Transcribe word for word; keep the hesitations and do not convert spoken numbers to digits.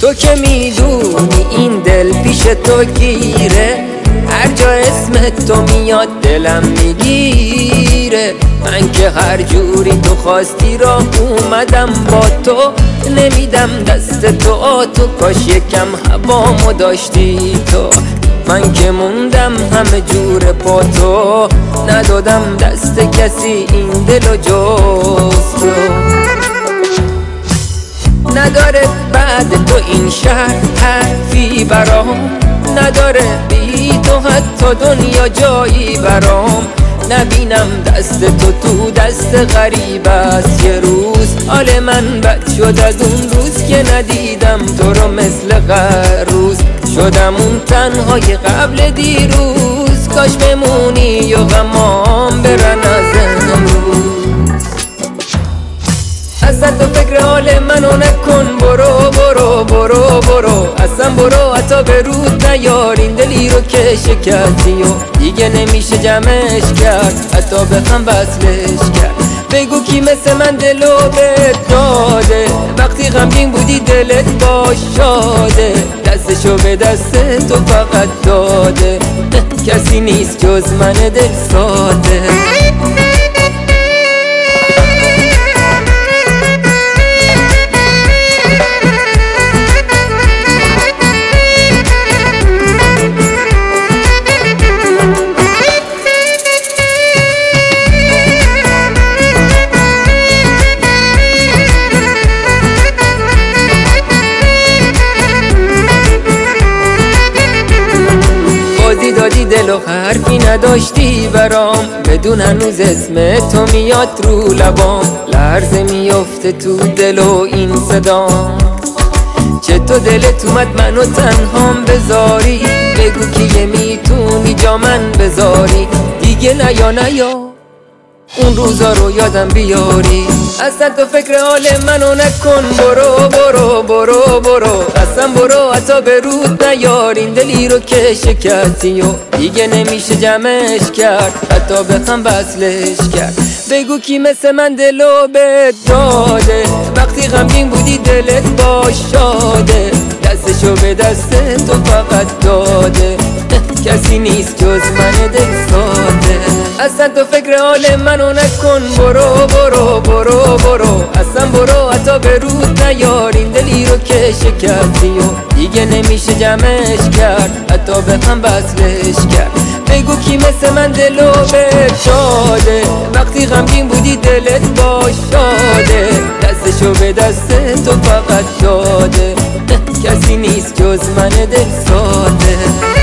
تو که میدونی این دل پیش تو گیره، هر جا اسم تو میاد دلم میگیره. من که هر جوری تو خواستی را اومدم با تو، نمیدم دست تو تو کاش یکم هوامو داشتی تو. من که موندم همه جور با تو، ندادم دست کسی این دلو جز تو. نداره بعد تو این شهر حرفی برام، نداره بی تو حتی دنیا جایی برام. نبینم دست تو تو دست غریب است یه روز، حال من بد شد از اون روز که ندیدم تو رو مثل هر روز. شدم اون تنهای قبل دیروز، کاش بمونی و غمام برن از امروز. اصلا تو فکر حال منو نکن، برو برو برو برو اصلا برو، حتی به رود نیار این دلی رو که شکستی و دیگه نمیشه جمعش کرد، حتی بخم وصلش کرد. بگو کی مثل من دلو بهت داده، وقتی غمگین بودی دلت باش شاده، دستشو به دست تو فقط داده. کسی نیست جز من دل ساده. دادی دل و حرفی نداشتی برام، بدون هنوز اسم تو میاد رو لبام. لرزه میفته تو دل و این صدام، چه تو دلت اومد منو تنهام بذاری. بگو که یه میتونی جا من بذاری، دیگه نیا نیا اون روزا رو یادم بیاری. اصلا تو فکر حال منو نکن، برو برو برو برو اصلا برو، حتی به رود نیار این دلی رو که شکستی و دیگه نمیشه جمعش کرد، حتی بخم وصلش کرد. بگو کی مثل من دلو بهت داده، وقتی غمگین بودی دلت باش شاده، دستشو به دست تو فقط داده. کسی نیست جز من دل ساده. اصلا تو فکر حال منو نکن، برو برو برو برو اصلا برو، حتی به رود نیار این دلی رو که شکستی و دیگه نمیشه جمعش کرد، حتی بخم وصلش کرد. بگو کی مثل من دلو بهت داده، وقتی غمگین بودی دلت باش شاده، دستشو به دست تو فقط داده. کسی نیست جز من دل ساده.